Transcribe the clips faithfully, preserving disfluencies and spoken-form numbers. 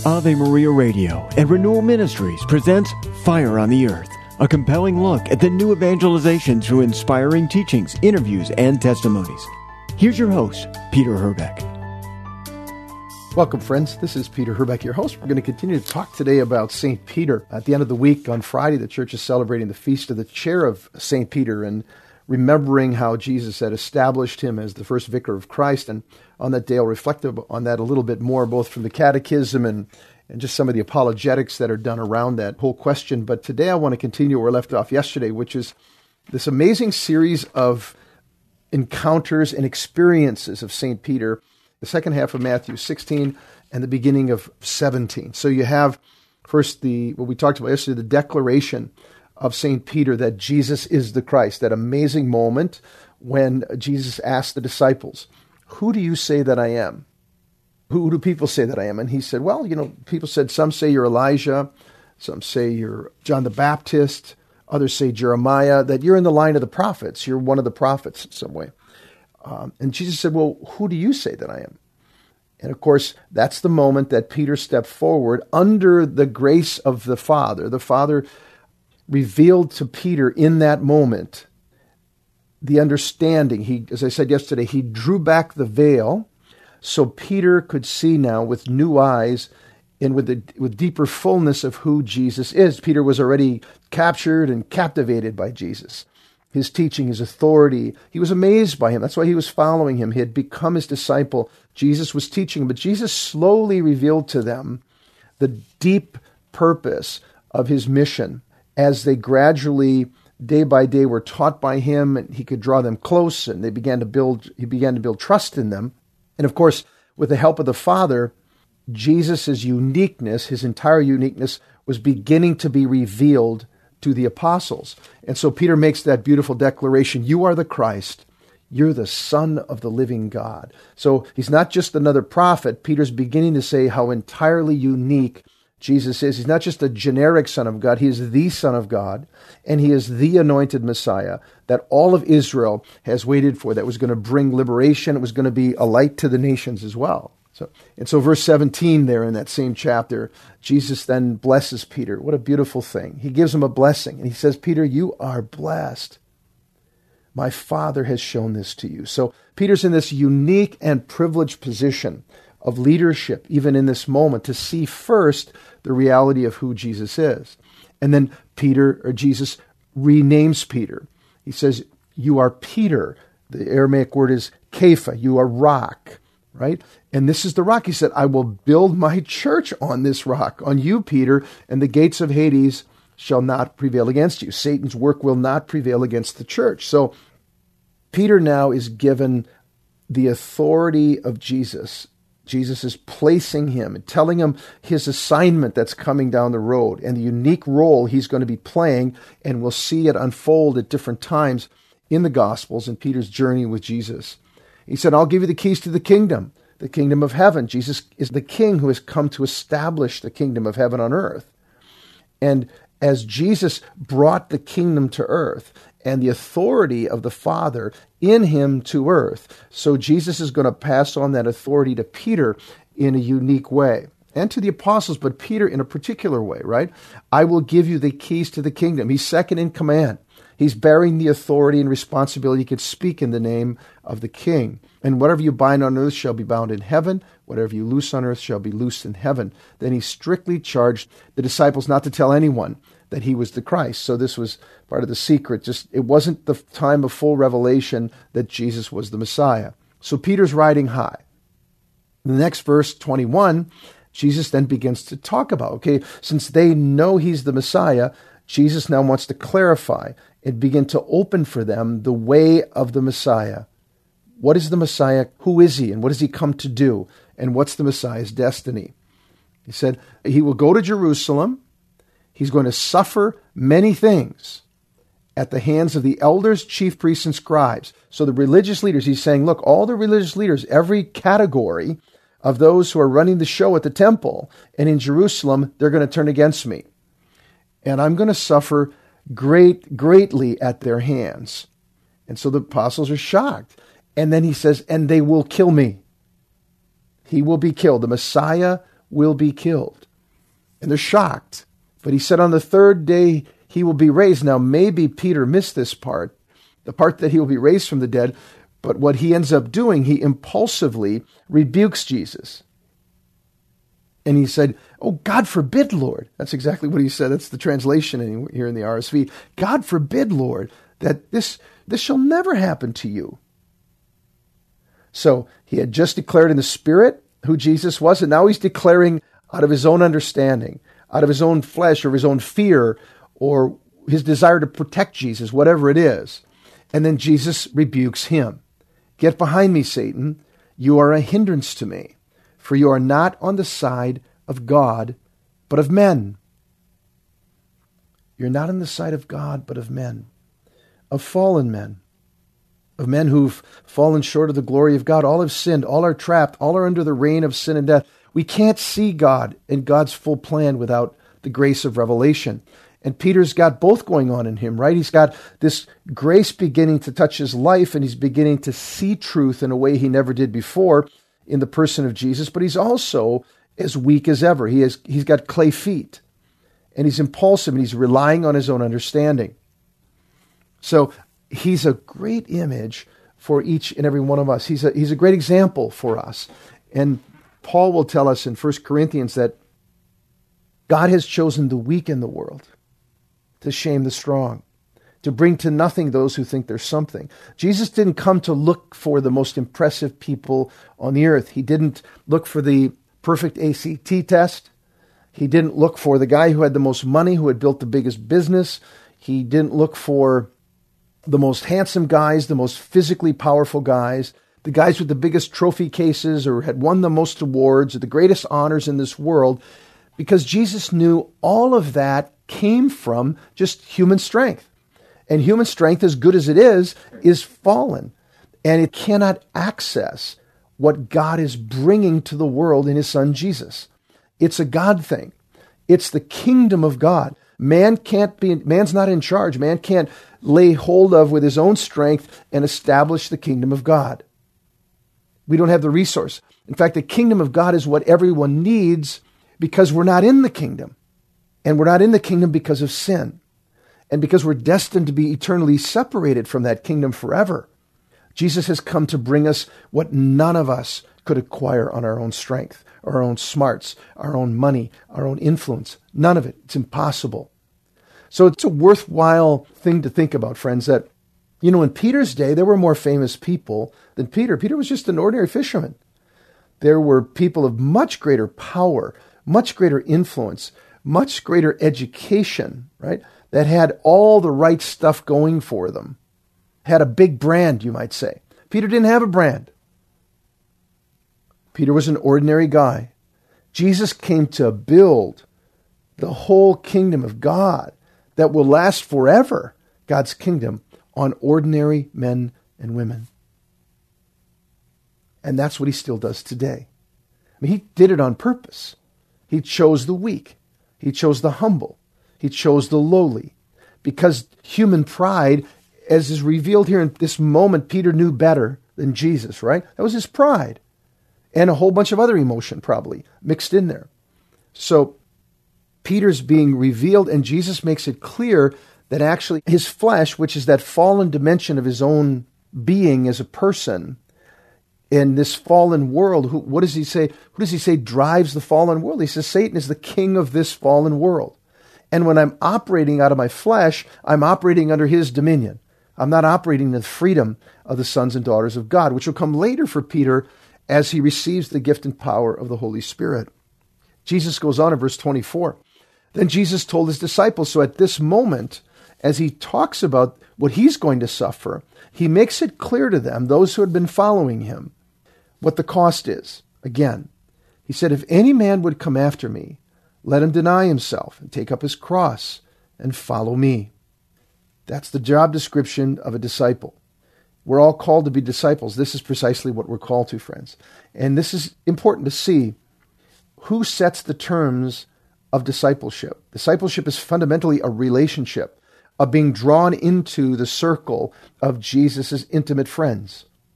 Ave Maria Radio and Renewal Ministries presents Fire on the Earth, a compelling look at the new evangelization through inspiring teachings, interviews, and testimonies. Here's your host, Peter Herbeck. Welcome, friends. This is Peter Herbeck, your host. We're going to continue to talk today about Saint Peter. At the end of the week, on Friday, the church is celebrating the feast of the chair of Saint Peter and remembering how Jesus had established him as the first vicar of Christ. And on that day, I'll reflect on that a little bit more, both from the catechism and, and just some of the apologetics that are done around that whole question. But today I want to continue where we left off yesterday, which is this amazing series of encounters and experiences of Saint Peter, the second half of Matthew sixteen and the beginning of seventeen. So you have first the, what we talked about yesterday, the declaration of Saint Peter that Jesus is the Christ, that amazing moment when Jesus asked the disciples, "Who do you say that I am? Who do people say that I am?" And he said, well, you know, people said, some say you're Elijah, some say you're John the Baptist, others say Jeremiah, that you're in the line of the prophets. You're one of the prophets in some way. Um, and Jesus said, well, who do you say that I am? And of course, that's the moment that Peter stepped forward under the grace of the Father. The Father revealed to Peter in that moment the understanding. He, as I said yesterday, he drew back the veil so Peter could see now with new eyes and with the, with deeper fullness of who Jesus is. Peter was already captured and captivated by Jesus. His teaching, his authority, he was amazed by him. That's why he was following him. He had become his disciple. Jesus was teaching him, but Jesus slowly revealed to them the deep purpose of his mission as they gradually, day by day, were taught by him, and he could draw them close, and they began to build, he began to build trust in them. And of course, with the help of the Father, Jesus' uniqueness, his entire uniqueness, was beginning to be revealed to the apostles. And so Peter makes that beautiful declaration, "You are the Christ, you're the Son of the living God." So he's not just another prophet. Peter's beginning to say how entirely unique Jesus is. He's not just a generic Son of God. He is the Son of God, and he is the anointed Messiah that all of Israel has waited for, that was going to bring liberation. It was going to be a light to the nations as well. So, and so verse seventeen there in that same chapter, Jesus then blesses Peter. What a beautiful thing. He gives him a blessing, and he says, "Peter, you are blessed. My Father has shown this to you." So Peter's in this unique and privileged position of leadership, even in this moment, to see first the reality of who Jesus is. And then Peter, or Jesus, renames Peter. He says, "You are Peter." The Aramaic word is Kepha. You are rock, right? And this is the rock. He said, "I will build my church on this rock, on you, Peter, and the gates of Hades shall not prevail against you." Satan's work will not prevail against the church. So Peter now is given the authority of Jesus. Jesus is placing him and telling him his assignment that's coming down the road and the unique role he's going to be playing, and we'll see it unfold at different times in the Gospels in Peter's journey with Jesus. He said, "I'll give you the keys to the kingdom, the kingdom of heaven." Jesus is the king who has come to establish the kingdom of heaven on earth. And as Jesus brought the kingdom to earth and the authority of the Father in him to earth, so Jesus is going to pass on that authority to Peter in a unique way, and to the apostles, but Peter in a particular way, right? "I will give you the keys to the kingdom." He's second in command. He's bearing the authority and responsibility. He could speak in the name of the king. "And whatever you bind on earth shall be bound in heaven. Whatever you loose on earth shall be loosed in heaven." Then he strictly charged the disciples not to tell anyone that he was the Christ. So this was part of the secret. Just it wasn't the time of full revelation that Jesus was the Messiah. So Peter's riding high. In the next verse, twenty-one, Jesus then begins to talk about, okay, since they know he's the Messiah, Jesus now wants to clarify and begin to open for them the way of the Messiah. What is the Messiah? Who is he? And what does he come to do? And what's the Messiah's destiny? He said, he will go to Jerusalem. He's going to suffer many things at the hands of the elders, chief priests, and scribes. So the religious leaders, he's saying, look, all the religious leaders, every category of those who are running the show at the temple and in Jerusalem, they're going to turn against me. And I'm going to suffer great, greatly at their hands. And so the apostles are shocked. And then he says, and they will kill me. He will be killed. The Messiah will be killed. And they're shocked. But he said on the third day he will be raised. Now, maybe Peter missed this part, the part that he will be raised from the dead. But what he ends up doing, he impulsively rebukes Jesus. And he said, "Oh, God forbid, Lord." That's exactly what he said. That's the translation in, here in the R S V. "God forbid, Lord, that this, this shall never happen to you." So he had just declared in the Spirit who Jesus was, and now he's declaring out of his own understanding, out of his own flesh or his own fear or his desire to protect Jesus, whatever it is. And then Jesus rebukes him. "Get behind me, Satan. You are a hindrance to me, for you are not on the side of God, but of men." You're not on the side of God, but of men, of fallen men, of men who've fallen short of the glory of God. All have sinned, all are trapped, all are under the reign of sin and death. We can't see God and God's full plan without the grace of revelation. And Peter's got both going on in him, right? He's got this grace beginning to touch his life, and he's beginning to see truth in a way he never did before in the person of Jesus, but he's also as weak as ever. He has, he's got clay feet, and he's impulsive, and he's relying on his own understanding. So he's a great image for each and every one of us. He's a, he's a great example for us. And Paul will tell us in First Corinthians that God has chosen the weak in the world to shame the strong, to bring to nothing those who think they're something. Jesus didn't come to look for the most impressive people on the earth. He didn't look for the perfect A C T test. He didn't look for the guy who had the most money, who had built the biggest business. He didn't look for the most handsome guys, the most physically powerful guys, the guys with the biggest trophy cases or had won the most awards or the greatest honors in this world, because Jesus knew all of that came from just human strength. And human strength, as good as it is, is fallen. And it cannot access what God is bringing to the world in his son Jesus. It's a God thing. It's the kingdom of God. Man can't be, man's not in charge. Man can't lay hold of with his own strength and establish the kingdom of God. We don't have the resource. In fact, the kingdom of God is what everyone needs because we're not in the kingdom. And we're not in the kingdom because of sin. And because we're destined to be eternally separated from that kingdom forever. Jesus has come to bring us what none of us could acquire on our own strength, our own smarts, our own money, our own influence. None of it. It's impossible. So it's a worthwhile thing to think about, friends, that, you know, in Peter's day, there were more famous people than Peter. Peter was just an ordinary fisherman. There were people of much greater power, much greater influence, much greater education, right, that had all the right stuff going for them, had a big brand, you might say. Peter didn't have a brand. Peter was an ordinary guy. Jesus came to build the whole kingdom of God that will last forever, God's kingdom, on ordinary men and women. And that's what he still does today. I mean, he did it on purpose. He chose the weak. He chose the humble. He chose the lowly. Because human pride, as is revealed here in this moment, Peter knew better than Jesus, right? That was his pride. And a whole bunch of other emotion probably mixed in there. So Peter's being revealed, and Jesus makes it clear that actually his flesh, which is that fallen dimension of his own being as a person, in this fallen world, who, what does he say? Who does he say drives the fallen world? He says Satan is the king of this fallen world. And when I'm operating out of my flesh, I'm operating under his dominion. I'm not operating in the freedom of the sons and daughters of God, which will come later for Peter as he receives the gift and power of the Holy Spirit. Jesus goes on in verse twenty-four. Then Jesus told his disciples, so at this moment, as he talks about what he's going to suffer, he makes it clear to them, those who had been following him, what the cost is. Again, he said, if any man would come after me, let him deny himself and take up his cross and follow me. That's the job description of a disciple. We're all called to be disciples. This is precisely what we're called to, friends. And this is important to see who sets the terms of discipleship. Discipleship is fundamentally a relationship of being drawn into the circle of Jesus' intimate friends.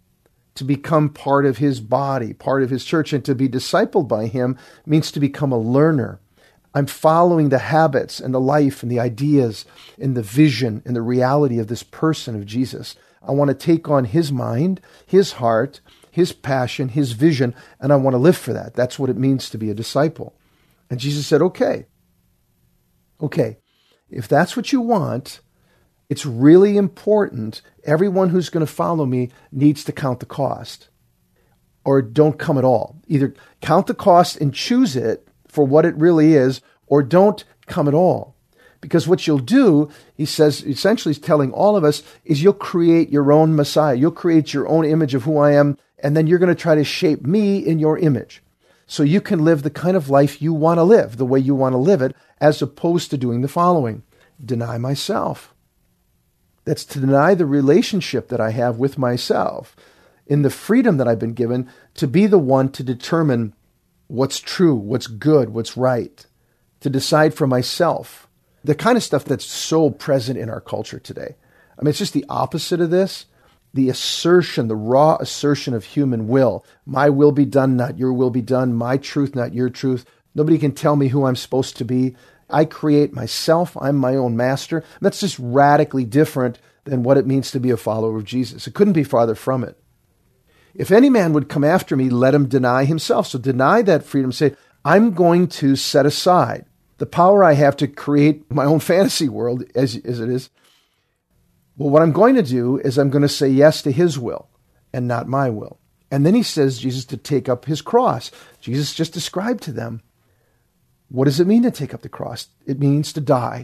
to become part of his body, part of his church, and to be discipled by him means to become a learner. I'm following the habits and the life and the ideas and the vision and the reality of this person of Jesus. I want to take on his mind, his heart, his passion, his vision, and I want to live for that. That's what it means to be a disciple. And Jesus said, okay, okay, if that's what you want, it's really important. Everyone who's going to follow me needs to count the cost, or don't come at all. Either count the cost and choose it for what it really is, or don't come at all. Because what you'll do, he says, essentially he's telling all of us, is you'll create your own Messiah. You'll create your own image of who I am, and then you're going to try to shape me in your image. So you can live the kind of life you want to live, the way you want to live it, as opposed to doing the following. Deny myself. That's to deny the relationship that I have with myself in the freedom that I've been given to be the one to determine what's true, what's good, what's right, to decide for myself. The kind of stuff that's so present in our culture today. I mean, it's just the opposite of this. The assertion, the raw assertion of human will. My will be done, not your will be done. My truth, not your truth. Nobody can tell me who I'm supposed to be. I create myself. I'm my own master. That's just radically different than what it means to be a follower of Jesus. It couldn't be farther from it. If any man would come after me, let him deny himself. So deny that freedom. Say, I'm going to set aside the power I have to create my own fantasy world, as, as it is. Well, what I'm going to do is I'm going to say yes to his will and not my will. And then he says, Jesus, to take up his cross. Jesus just described to them, what does it mean to take up the cross? It means to die,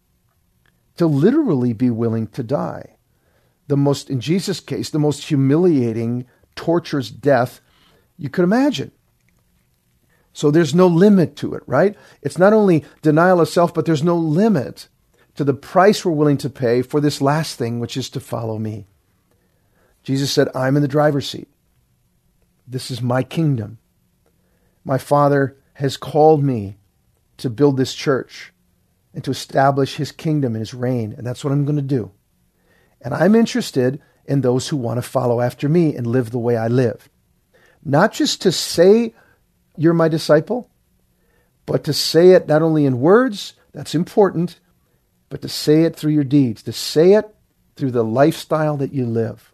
to literally be willing to die. The most, in Jesus' case, the most humiliating, torturous death you could imagine. So there's no limit to it, right? It's not only denial of self, but there's no limit to the price we're willing to pay for this last thing, which is to follow me. Jesus said, I'm in the driver's seat. This is my kingdom. My Father has called me to build this church and to establish his kingdom and his reign, and that's what I'm going to do. And I'm interested in those who want to follow after me and live the way I live. Not just to say you're my disciple, but to say it not only in words, that's important, but to say it through your deeds, to say it through the lifestyle that you live.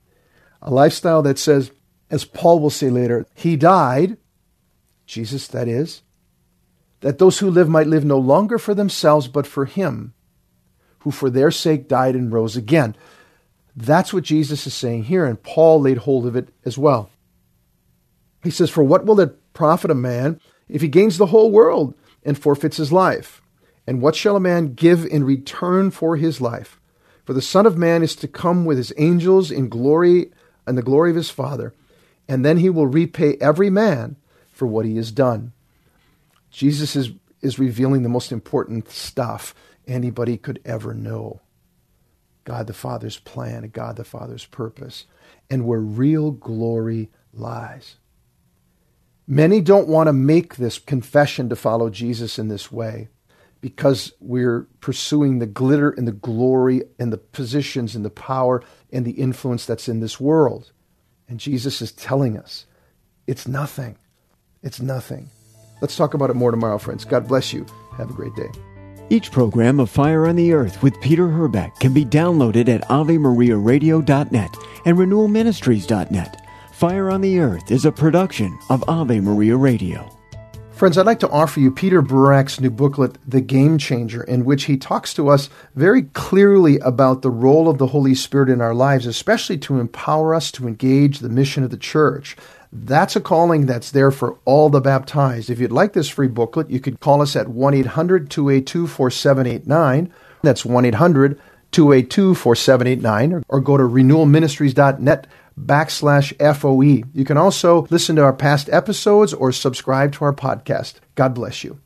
A lifestyle that says, as Paul will say later, he died, Jesus that is, that those who live might live no longer for themselves, but for him, who for their sake died and rose again. That's what Jesus is saying here, and Paul laid hold of it as well. He says, for what will it profit a man if he gains the whole world and forfeits his life? And what shall a man give in return for his life? For the Son of Man is to come with his angels in glory and the glory of his Father, and then he will repay every man for what he has done. Jesus is, is revealing the most important stuff anybody could ever know. God the Father's plan, God the Father's purpose, and where real glory lies. Many don't want to make this confession to follow Jesus in this way because we're pursuing the glitter and the glory and the positions and the power and the influence that's in this world. And Jesus is telling us, it's nothing. It's nothing. Let's talk about it more tomorrow, friends. God bless you. Have a great day. Each program of Fire on the Earth with Peter Herbeck can be downloaded at ave maria radio dot net and renewal ministries dot net. Fire on the Earth is a production of Ave Maria Radio. Friends, I'd like to offer you Peter Burak's new booklet, The Game Changer, in which he talks to us very clearly about the role of the Holy Spirit in our lives, especially to empower us to engage the mission of the church. That's a calling that's there for all the baptized. If you'd like this free booklet, you could call us at one eight hundred two eight two four seven eight nine. That's one eight hundred two eight two four seven eight nine, or, or go to renewal ministries dot net backslash F O E. You can also listen to our past episodes or subscribe to our podcast. God bless you.